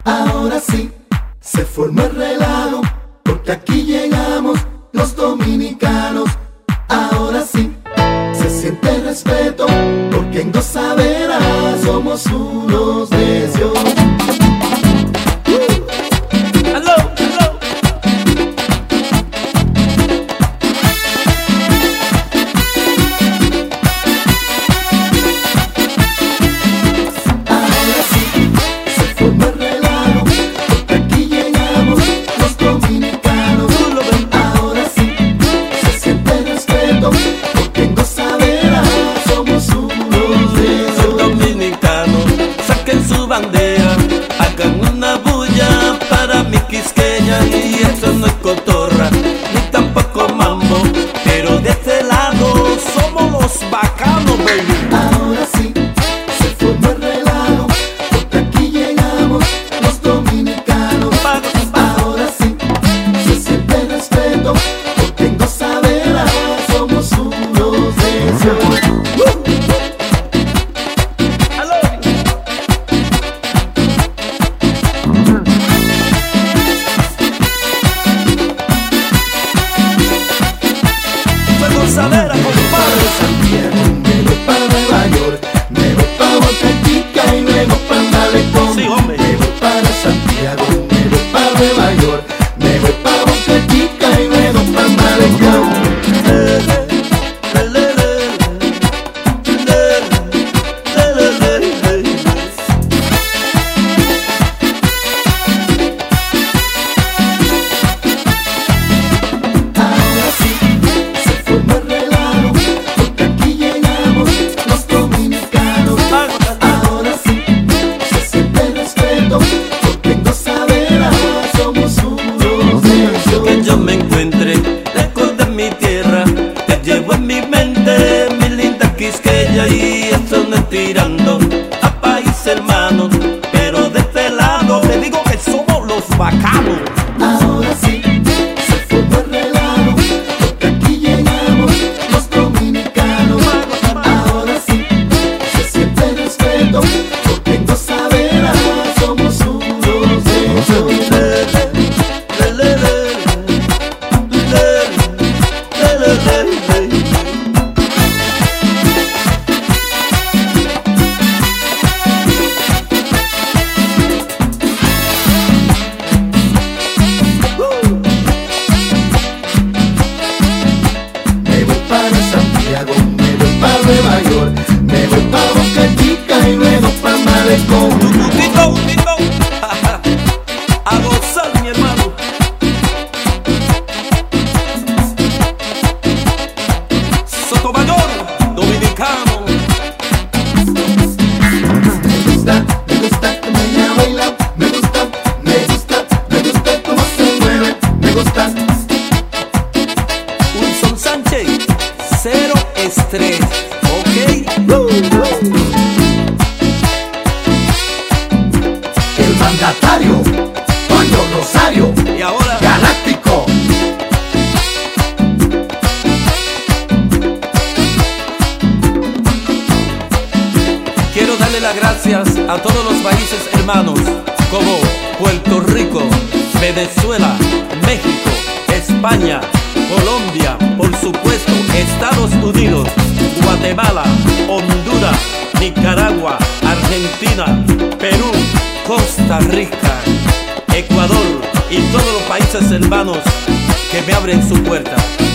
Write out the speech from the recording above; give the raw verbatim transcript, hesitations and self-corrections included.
Ahora sí, se formó el relajo, porque aquí llegamos los dominicanos. Ahora sí, se siente respeto, porque en Gozadera somos unos necios. Hagan una bulla para mi Quisqueya, y eso no es cotorra, ni tampoco mambo, pero de este lado somos los bacanos, baby. Ahora sí, se formó el relajo, porque aquí llegamos los dominicanos. Ahora sí, se siente respeto, porque en Gozadera somos unos necios. Gozadera, compadre. Santiago, me voy para Nueva York, me voy para Boca Chica y luego para Malecón. Sí, hombre. Me voy para Santiago, me voy para Nueva York, me voy para Boca Chica y luego para Malecón. Y esto no es tirando a país hermanos, pero de este lado te digo que somos los bacanos. Ahora sí, se formó el relajo, porque aquí llegamos los dominicanos. Ahora sí, se siente respeto, porque en Gozadera somos unos necios. Nueva York, me voy pa' Boca Chica y luego pa' Malecón. Tito, tito, a gozar, mi hermano. Sotomayor, dominicano. Me gusta, me gusta que me baila, me gusta, me gusta, me gusta cómo se mueve, me gusta. Wilson Sánchez, cero estrés. El mandatario, Toño Rosario, y ahora Galáctico. quiero darle las gracias a todos los países hermanos, como Puerto Rico, Venezuela, México, España, Colombia, por supuesto, Estados Unidos, Guatemala, Honduras, Nicaragua, Argentina, Perú, Costa Rica, Ecuador y todos los países hermanos que me abren su puerta.